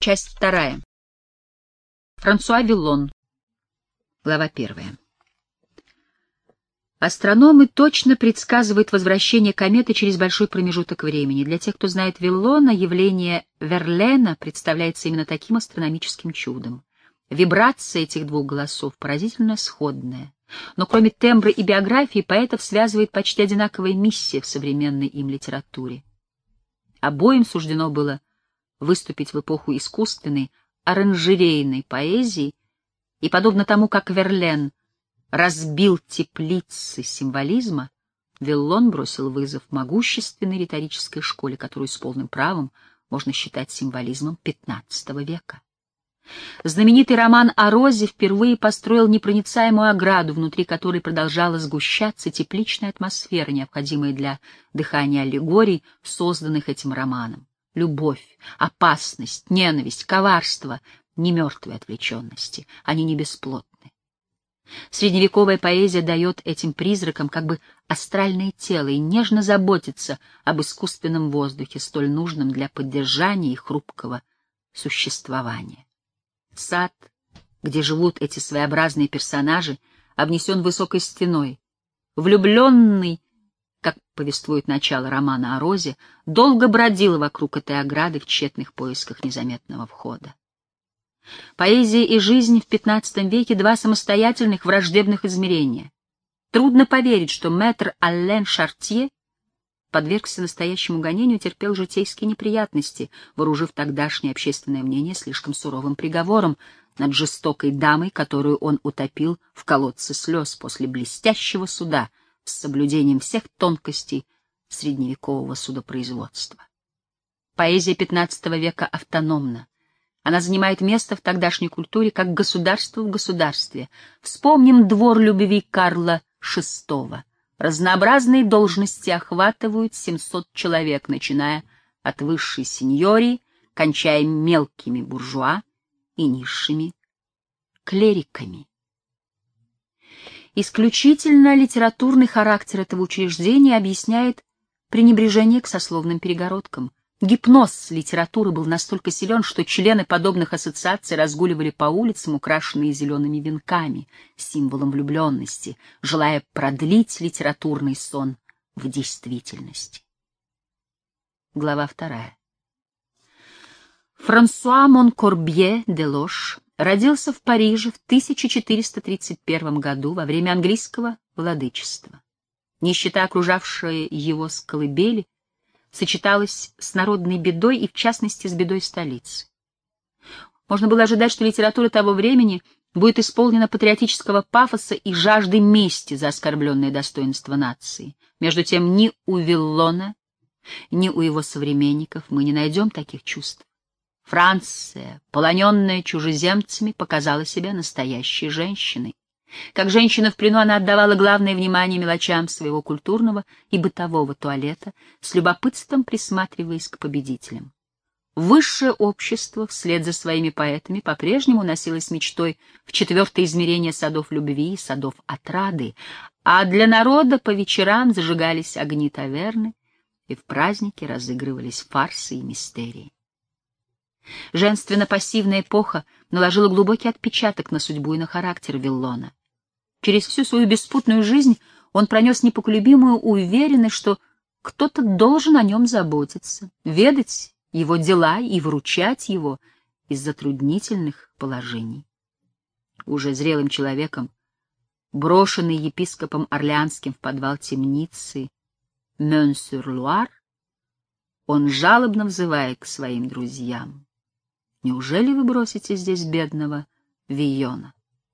Часть 2. Франсуа Виллон. Глава 1. Астрономы точно предсказывают возвращение кометы через большой промежуток времени. Для тех, кто знает Виллона, явление Верлена представляется именно таким астрономическим чудом. Вибрация этих двух голосов поразительно сходная. Но кроме тембра и биографии, поэтов связывает почти одинаковая миссия в современной им литературе. Обоим суждено было выступить в эпоху искусственной, оранжерейной поэзии, и, подобно тому, как Верлен разбил теплицы символизма, Виллон бросил вызов могущественной риторической школе, которую с полным правом можно считать символизмом XV века. Знаменитый роман о Розе впервые построил непроницаемую ограду, внутри которой продолжала сгущаться тепличная атмосфера, необходимая для дыхания аллегорий, созданных этим романом. Любовь, опасность, ненависть, коварство — не мертвые отвлеченности, они не бесплотны. Средневековая поэзия дает этим призракам как бы астральное тело и нежно заботится об искусственном воздухе, столь нужном для поддержания их хрупкого существования. Сад, где живут эти своеобразные персонажи, обнесен высокой стеной. Влюбленный, как повествует начало романа о Розе, долго бродил вокруг этой ограды в тщетных поисках незаметного входа. Поэзия и жизнь в XV веке — два самостоятельных враждебных измерения. Трудно поверить, что мэтр Аллен Шартье подвергся настоящему гонению, терпел житейские неприятности, вооружив тогдашнее общественное мнение слишком суровым приговором над жестокой дамой, которую он утопил в колодце слез после блестящего суда с соблюдением всех тонкостей средневекового судопроизводства. Поэзия XV века автономна. Она занимает место в тогдашней культуре как государство в государстве. Вспомним двор любви Карла VI. Разнообразные должности охватывают 700 человек, начиная от высшей сеньории, кончая мелкими буржуа и низшими клериками. Исключительно литературный характер этого учреждения объясняет пренебрежение к сословным перегородкам. Гипноз литературы был настолько силен, что члены подобных ассоциаций разгуливали по улицам, украшенные зелеными венками, символом влюбленности, желая продлить литературный сон в действительности. Глава 2. Франсуа Монкорбье де Лош родился в Париже в 1431 году во время английского владычества. Нищета, окружавшая его с колыбели, сочеталась с народной бедой и, в частности, с бедой столицы. Можно было ожидать, что литература того времени будет исполнена патриотического пафоса и жажды мести за оскорбленное достоинство нации. Между тем, ни у Виллона, ни у его современников мы не найдем таких чувств. Франция, полоненная чужеземцами, показала себя настоящей женщиной. Как женщина в плену, она отдавала главное внимание мелочам своего культурного и бытового туалета, с любопытством присматриваясь к победителям. Высшее общество, вслед за своими поэтами, по-прежнему носилось мечтой в четвертое измерение садов любви и садов отрады, а для народа по вечерам зажигались огни таверны, и в праздники разыгрывались фарсы и мистерии. Женственно-пассивная эпоха наложила глубокий отпечаток на судьбу и на характер Виллона. Через всю свою беспутную жизнь он пронес непоколебимую уверенность, что кто-то должен о нем заботиться, ведать его дела и выручать его из затруднительных положений. Уже зрелым человеком, брошенный епископом Орлеанским в подвал темницы Мён-сюр-Луар, он жалобно взывает к своим друзьям: «Неужели вы бросите здесь бедного Вийона?»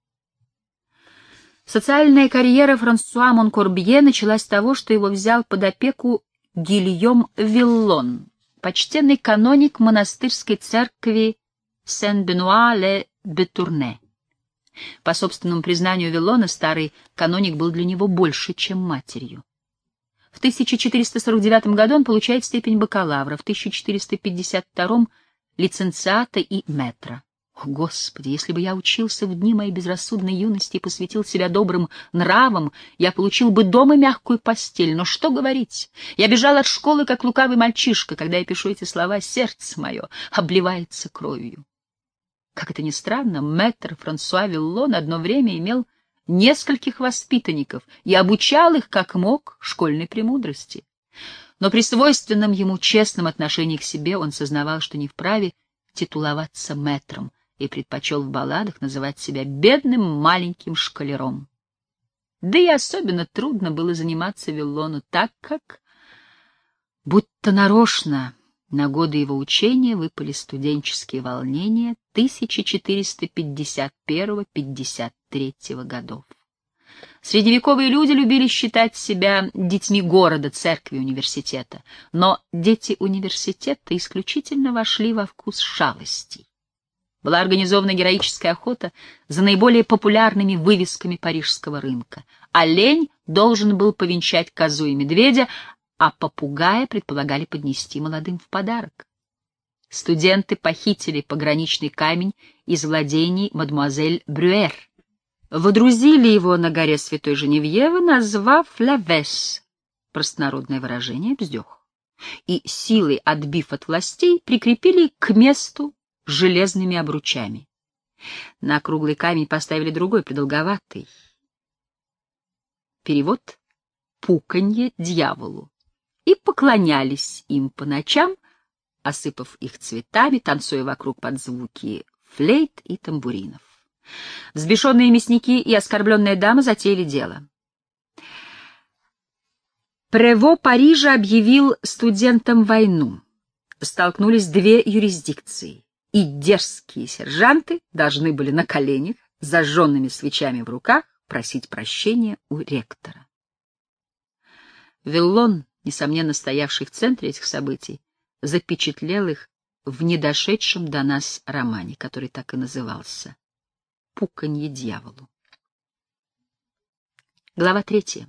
Социальная карьера Франсуа Монкорбье началась с того, что его взял под опеку Гильом Виллон, почтенный каноник монастырской церкви Сен-Бенуа-ле-Бетурне. По собственному признанию Виллона, старый каноник был для него больше, чем матерью. В 1449 году он получает степень бакалавра, в 1452 — лиценциата и метра. О, Господи, если бы я учился в дни моей безрассудной юности и посвятил себя добрым нравам, я получил бы дом и мягкую постель. Но что говорить? Я бежал от школы, как лукавый мальчишка. Когда я пишу эти слова, сердце мое обливается кровью. Как это ни странно, мэтр Франсуа Виллон одно время имел нескольких воспитанников и обучал их, как мог, школьной премудрости. Но при свойственном ему честном отношении к себе он сознавал, что не вправе титуловаться мэтром, и предпочел в балладах называть себя бедным маленьким школяром. Да и особенно трудно было заниматься Виллону, так как, будто нарочно, на годы его учения выпали студенческие волнения 1451-53 годов. Средневековые люди любили считать себя детьми города, церкви, университета, но дети университета исключительно вошли во вкус шалостей. Была организована героическая охота за наиболее популярными вывесками парижского рынка. Олень должен был повенчать козу и медведя, а попугая предполагали поднести молодым в подарок. Студенты похитили пограничный камень из владений мадемуазель Брюэр. Водрузили его на горе Святой Женевьевы, назвав «ла вес» — простонародное выражение «бздёх», и, силой отбив от властей, прикрепили к месту железными обручами. На круглый камень поставили другой, продолговатый. Перевод «пуканье дьяволу», и поклонялись им по ночам, осыпав их цветами, танцуя вокруг под звуки флейт и тамбуринов. Взбешенные мясники и оскорбленная дама затеяли дело. Прево Парижа объявил студентам войну. Столкнулись две юрисдикции, и дерзкие сержанты должны были на коленях, с зажженными свечами в руках, просить прощения у ректора. Виллон, несомненно стоявший в центре этих событий, запечатлел их в недошедшем до нас романе, который так и назывался «Пуканье дьяволу». Глава 3.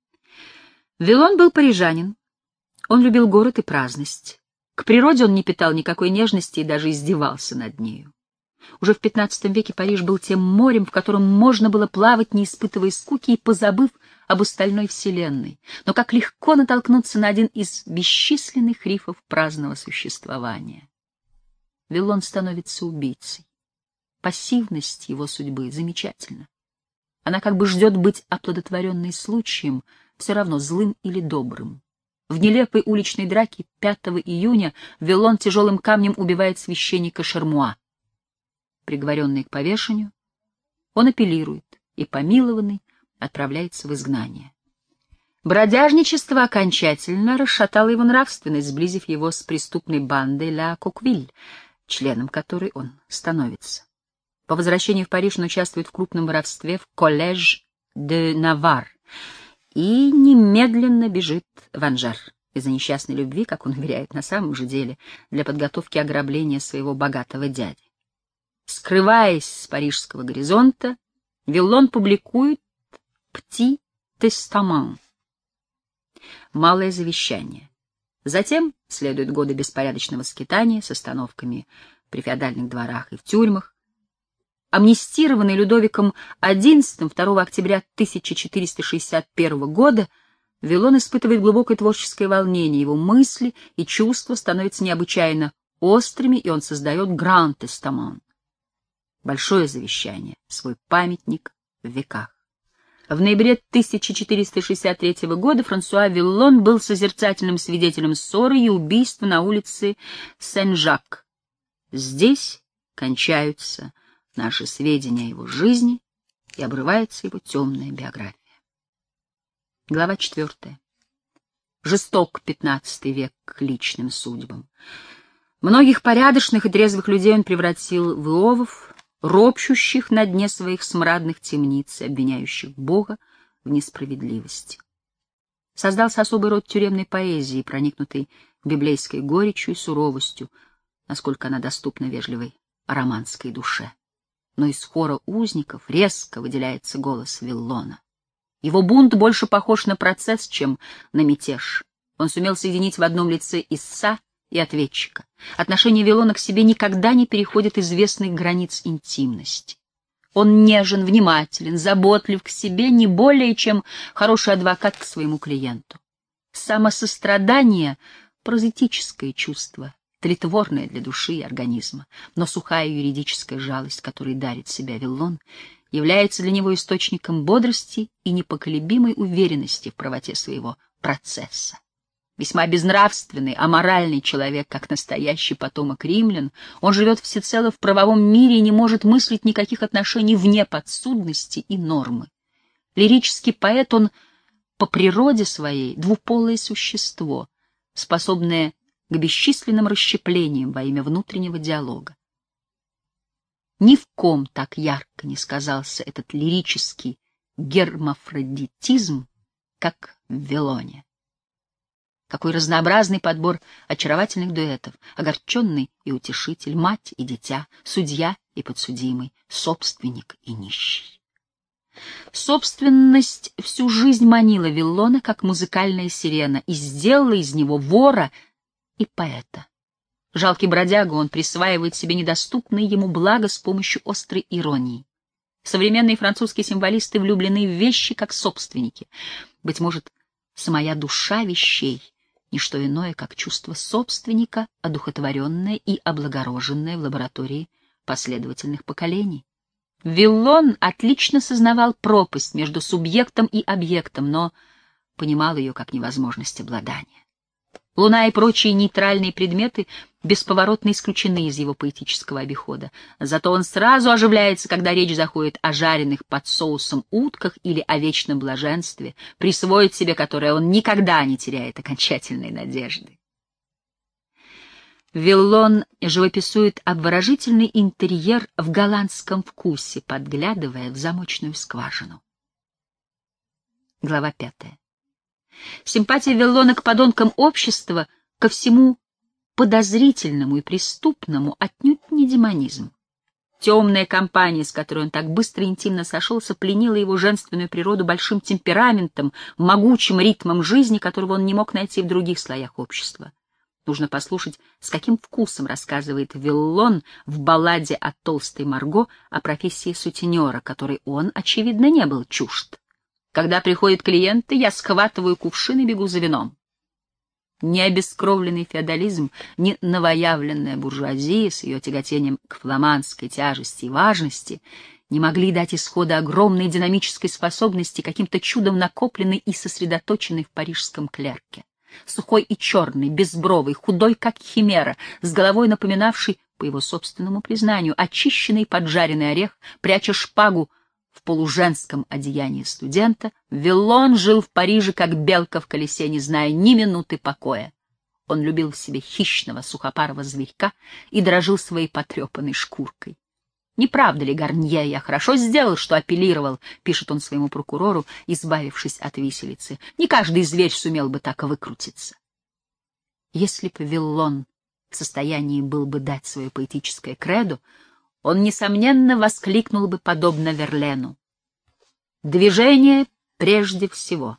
Виллон был парижанин. Он любил город и праздность. К природе он не питал никакой нежности и даже издевался над нею. Уже в XV веке Париж был тем морем, в котором можно было плавать, не испытывая скуки и позабыв об остальной вселенной. Но как легко натолкнуться на один из бесчисленных рифов праздного существования. Виллон становится убийцей. Пассивность его судьбы замечательна. Она как бы ждет быть оплодотворенной случаем, все равно злым или добрым. В нелепой уличной драке 5 июня Виллон тяжелым камнем убивает священника Шермуа. Приговоренный к повешению, он апеллирует и, помилованный, отправляется в изгнание. Бродяжничество окончательно расшатало его нравственность, сблизив его с преступной бандой Ла Коквиль, членом которой он становится. По возвращении в Париж он участвует в крупном воровстве в коллеж де Навар и немедленно бежит в Анжер из-за несчастной любви, как он уверяет на самом же деле, для подготовки ограбления своего богатого дяди. Скрываясь с парижского горизонта, Виллон публикует «Пти тестамент» — «Малое завещание». Затем следуют годы беспорядочного скитания с остановками при феодальных дворах и в тюрьмах. Амнистированный Людовиком XI 2 октября 1461 года, Виллон испытывает глубокое творческое волнение, его мысли и чувства становятся необычайно острыми, и он создает «Гранд тестамент» — большое завещание, свой памятник в веках. В ноябре 1463 года Франсуа Виллон был созерцательным свидетелем ссоры и убийства на улице Сен-Жак. Здесь кончаются наши сведения о его жизни и обрывается его темная биография. Глава 4. Жесток XV век к личным судьбам. Многих порядочных и трезвых людей он превратил в иовов, ропщущих на дне своих смрадных темниц и обвиняющих Бога в несправедливости. Создался особый род тюремной поэзии, проникнутой библейской горечью и суровостью, насколько она доступна вежливой романской душе. Но из хора узников резко выделяется голос Виллона. Его бунт больше похож на процесс, чем на мятеж. Он сумел соединить в одном лице истца и ответчика. Отношение Виллона к себе никогда не переходит известных границ интимности. Он нежен, внимателен, заботлив к себе не более, чем хороший адвокат к своему клиенту. Самосострадание — паразитическое чувство, тлетворное для души и организма, но сухая юридическая жалость, которой дарит себя Виллон, является для него источником бодрости и непоколебимой уверенности в правоте своего процесса. Весьма безнравственный, аморальный человек, как настоящий потомок римлян, он живет всецело в правовом мире и не может мыслить никаких отношений вне подсудности и нормы. Лирический поэт, он по природе своей двуполое существо, способное к бесчисленным расщеплениям во имя внутреннего диалога. Ни в ком так ярко не сказался этот лирический гермафродитизм, как в Виллоне. Какой разнообразный подбор очаровательных дуэтов: огорченный и утешитель, мать и дитя, судья и подсудимый, собственник и нищий. Собственность всю жизнь манила Виллона, как музыкальная сирена, и сделала из него вора и поэта. Жалкий бродяга, он присваивает себе недоступные ему блага с помощью острой иронии. Современные французские символисты влюблены в вещи как собственники. Быть может, самая душа вещей — ничто иное, как чувство собственника, одухотворенное и облагороженное в лаборатории последовательных поколений. Виллон отлично сознавал пропасть между субъектом и объектом, но понимал ее как невозможность обладания. Луна и прочие нейтральные предметы бесповоротно исключены из его поэтического обихода. Зато он сразу оживляется, когда речь заходит о жареных под соусом утках или о вечном блаженстве, присвоить себе которое он никогда не теряет окончательной надежды. Виллон живописует обворожительный интерьер в голландском вкусе, подглядывая в замочную скважину. Глава 5. Симпатия Виллона к подонкам общества, ко всему подозрительному и преступному, отнюдь не демонизм. Темная компания, с которой он так быстро и интимно сошелся, пленила его женственную природу большим темпераментом, могучим ритмом жизни, которого он не мог найти в других слоях общества. Нужно послушать, с каким вкусом рассказывает Виллон в балладе о толстой Марго о профессии сутенера, которой он, очевидно, не был чужд. Когда приходят клиенты, я схватываю кувшин и бегу за вином. Ни обескровленный феодализм, ни новоявленная буржуазия с ее тяготением к фламандской тяжести и важности не могли дать исхода огромной динамической способности, каким-то чудом накопленной и сосредоточенной в парижском клерке. Сухой и черный, безбровый, худой, как химера, с головой напоминавший, по его собственному признанию, очищенный поджаренный орех, пряча шпагу в полуженском одеянии студента, Виллон жил в Париже, как белка в колесе, не зная ни минуты покоя. Он любил в себе хищного сухопарого зверька и дорожил своей потрепанной шкуркой. «Не правда ли, Гарнье, я хорошо сделал, что апеллировал», — пишет он своему прокурору, избавившись от виселицы. «Не каждый зверь сумел бы так выкрутиться». Если бы Виллон в состоянии был бы дать свое поэтическое кредо, он, несомненно, воскликнул бы подобно Верлену: «Движение прежде всего».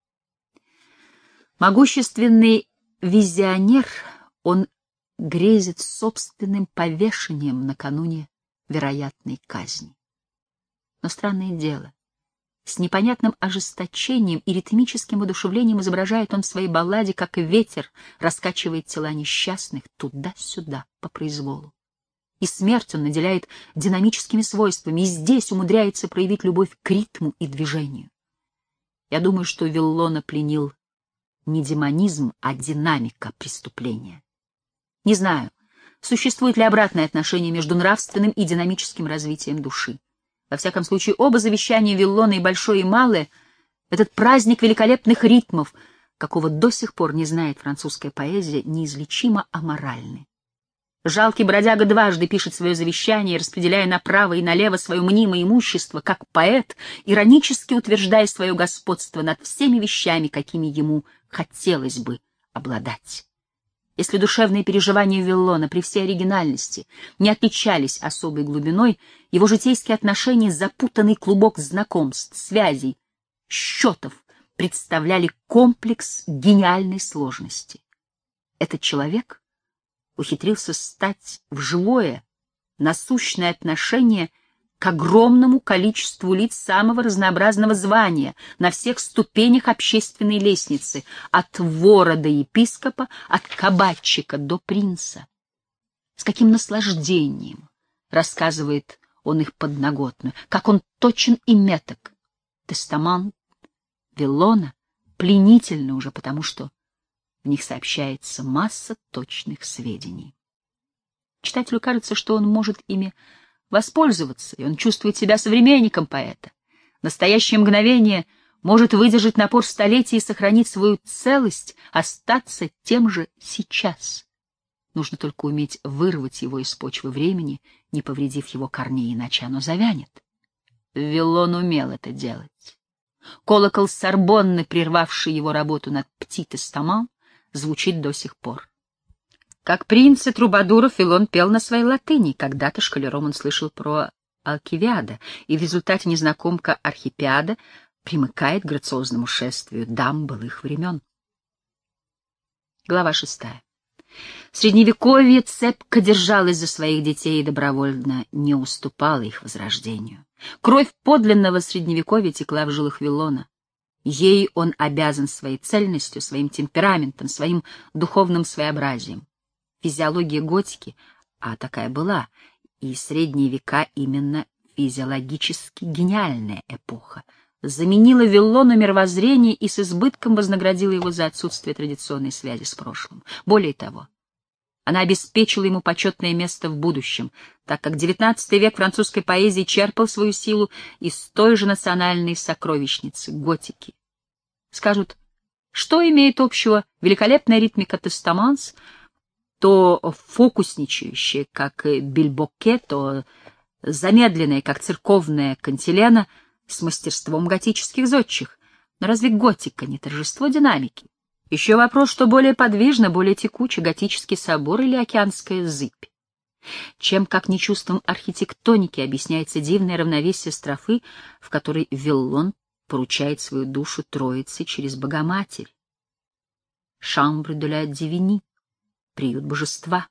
Могущественный визионер, он грезит собственным повешением накануне вероятной казни. Но странное дело, с непонятным ожесточением и ритмическим одушевлением изображает он в своей балладе, как ветер раскачивает тела несчастных туда-сюда по произволу. И смерть он наделяет динамическими свойствами, и здесь умудряется проявить любовь к ритму и движению. Я думаю, что Виллона пленил не демонизм, а динамика преступления. Не знаю, существует ли обратное отношение между нравственным и динамическим развитием души. Во всяком случае, оба завещания Виллона, и большое, и малое, этот праздник великолепных ритмов, какого до сих пор не знает французская поэзия, неизлечимо аморальны. Жалкий бродяга дважды пишет свое завещание, распределяя направо и налево свое мнимое имущество, как поэт, иронически утверждая свое господство над всеми вещами, какими ему хотелось бы обладать. Если душевные переживания Виллона при всей оригинальности не отличались особой глубиной, его житейские отношения, запутанный клубок знакомств, связей, счетов, представляли комплекс гениальной сложности. Этот человек ухитрился стать в живое, насущное отношение к огромному количеству лиц самого разнообразного звания на всех ступенях общественной лестницы, от вора до епископа, от кабачика до принца. С каким наслаждением рассказывает он их подноготную, как он точен и меток. Тестамент Виллона пленительны уже потому, что в них сообщается масса точных сведений. Читателю кажется, что он может ими воспользоваться, и он чувствует себя современником поэта. Настоящее мгновение может выдержать напор столетий и сохранить свою целость, остаться тем же сейчас. Нужно только уметь вырвать его из почвы времени, не повредив его корней, иначе оно завянет. Виллон умел это делать. Колокол Сорбонны, прервавший его работу над «Пти Тестамент», звучит до сих пор. Как принц и трубадуров Виллон пел на своей латыни. Когда-то школяром он слышал про Алкивиада, и в результате незнакомка Архипиада примыкает к грациозному шествию дам былых времен. Глава 6. Средневековье цепко держалось за своих детей и добровольно не уступало их возрождению. Кровь подлинного Средневековья текла в жилах Виллона. Ей он обязан своей цельностью, своим темпераментом, своим духовным своеобразием. Физиология готики, а такая была, и средние века именно физиологически гениальная эпоха, заменила Виллону мировоззрение и с избытком вознаградила его за отсутствие традиционной связи с прошлым. Более того, она обеспечила ему почетное место в будущем, так как XIX век французской поэзии черпал свою силу из той же национальной сокровищницы — готики. Скажут, что имеет общего великолепная ритмика Тестаманс, то фокусничающая, как Бильбоке, то замедленная, как церковная кантилена, с мастерством готических зодчих. Но разве готика не торжество динамики? Еще вопрос, что более подвижно, более текуче, готический собор или океанская зыбь. Чем, как не чувством архитектоники, объясняется дивное равновесие строфы, в которой Виллон поручает свою душу Троице через Богоматерь. «Chambre de la Divine», приют божества.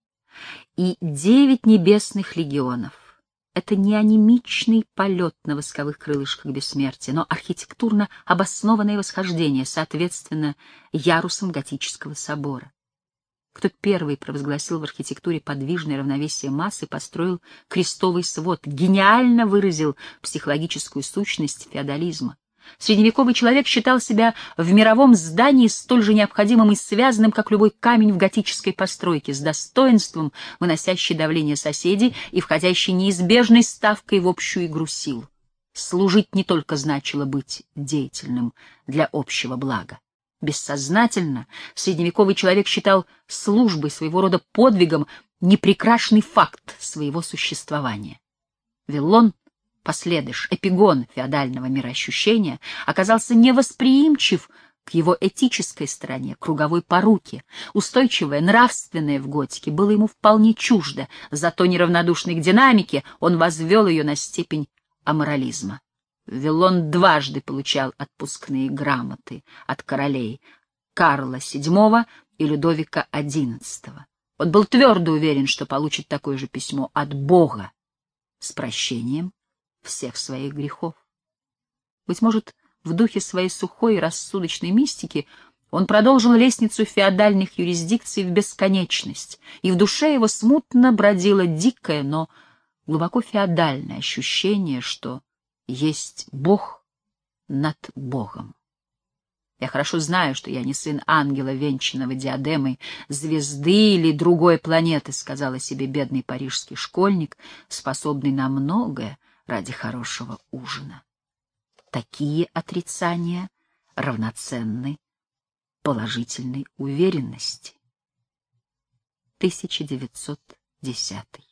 И 9 небесных легионов. Это не анемичный полет на восковых крылышках бессмертия, но архитектурно обоснованное восхождение, соответственно, ярусам готического собора. Кто первый провозгласил в архитектуре подвижное равновесие масс и построил крестовый свод, гениально выразил психологическую сущность феодализма. Средневековый человек считал себя в мировом здании столь же необходимым и связанным, как любой камень в готической постройке, с достоинством, выносящий давление соседей и входящий неизбежной ставкой в общую игру сил. Служить не только значило быть деятельным для общего блага. Бессознательно средневековый человек считал службой, своего рода подвигом, непрекрашный факт своего существования. Виллон, последыш, эпигон феодального мироощущения, оказался невосприимчив к его этической стороне, круговой поруке. Устойчивое, нравственное в готике было ему вполне чуждо, зато неравнодушный к динамике он возвел ее на степень аморализма. Виллон дважды получал отпускные грамоты от королей Карла VII и Людовика XI. Он был твердо уверен, что получит такое же письмо от Бога с прощением всех своих грехов. Быть может, в духе своей сухой и рассудочной мистики он продолжил лестницу феодальных юрисдикций в бесконечность, и в душе его смутно бродило дикое, но глубоко феодальное ощущение, что есть Бог над Богом. Я хорошо знаю, что я не сын ангела, венчанного диадемой, звезды или другой планеты, сказал о себе бедный парижский школьник, способный на многое ради хорошего ужина. Такие отрицания равноценны положительной уверенности. 1910